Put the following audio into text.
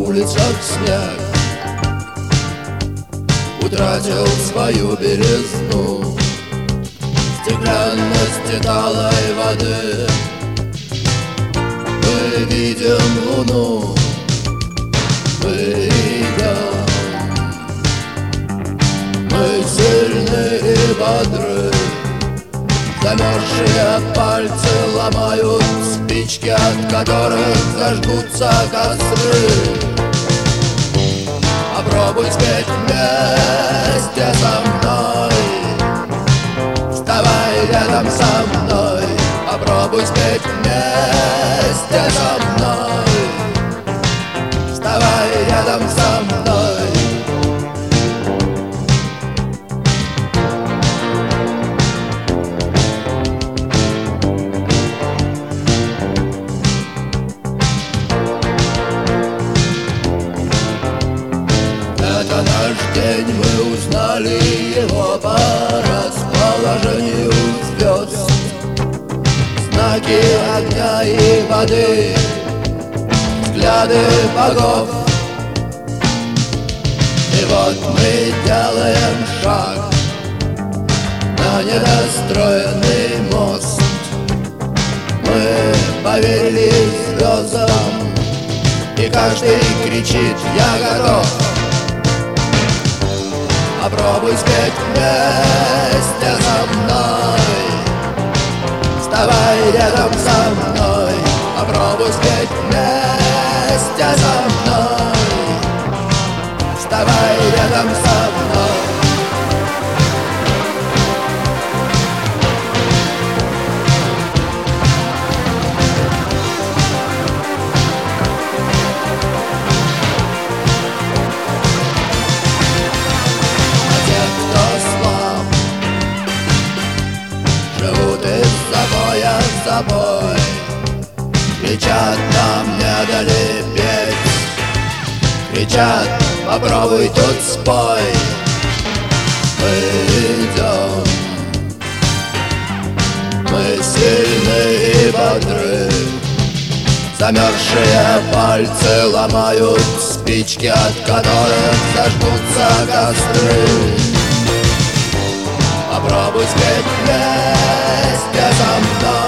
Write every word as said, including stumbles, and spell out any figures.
улицах снег утратил свою белизну. Стеклянности талой воды мы видим луну, мы идем. Мы сильны и бодры, замерзшие пальцы ломают спички, от которых зажгутся костры. Попробуй спеть вместе со мной, вставай рядом со мной. Попробуй спеть вместе со мной, вставай рядом со мной. Это наш день, мы узнали его по расположению звезд. Знаки огня и воды, взгляды богов. И вот мы делаем шаг на недостроенный мост. Мы поверили звездам, и каждый кричит: я готов. Попробуй спеть вместе со мной, вставай рядом со мной. Попробуй спеть вместе со мной, вставай рядом со мной. Собой кричат: нам не дали петь. Кричат: попробуй тут спой. Мы идем, мы сильны и бодры, замерзшие пальцы ломают спички, от которых зажгутся костры. Попробуй спеть вместе со мной,